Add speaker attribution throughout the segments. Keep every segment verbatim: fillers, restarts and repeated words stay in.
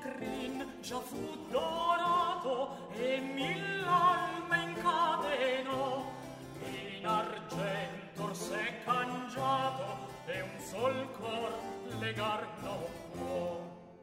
Speaker 1: vetrin già fu dorato e mill'alme incatenò, in argento s'è cangiato e un sol cor legar non può.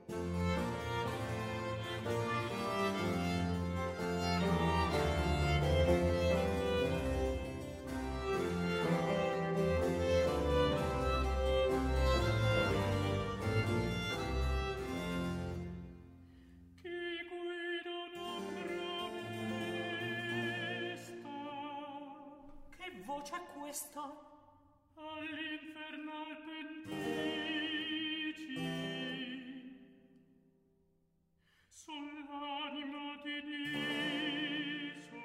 Speaker 1: Voce è questa?
Speaker 2: All'infernal pendici sull'anima di Niso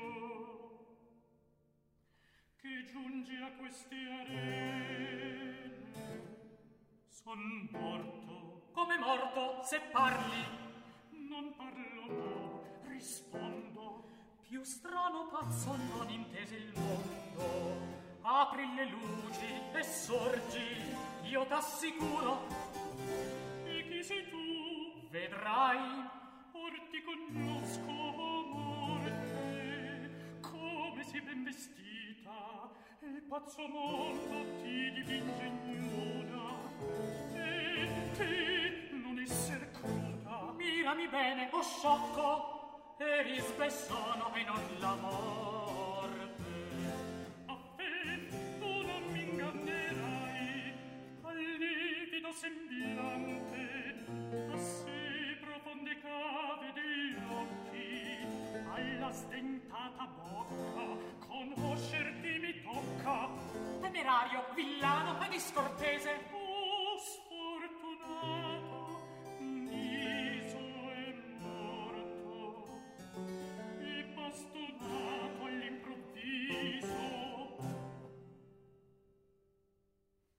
Speaker 2: che giunge a queste arene. Son morto.
Speaker 1: Come morto, se parli?
Speaker 2: Non parlo, no, rispondo.
Speaker 1: Più strano pazzo non intese il mondo. Apri le luci e sorgi, io t'assicuro.
Speaker 2: E chi sei tu?
Speaker 1: Vedrai.
Speaker 2: Or ti conosco, morte, come sei ben vestita, il pazzo mondo ti dipinge ignuna, e te non esser cruda.
Speaker 1: Mirami bene, o sciocco, eri spessono e non la morte.
Speaker 2: A fe, tu non m'ingannerai, al livido sembiante, a sé profonde cave degli occhi, alla sdentata bocca, conoscerti mi tocca.
Speaker 1: Temerario, villano e discortese,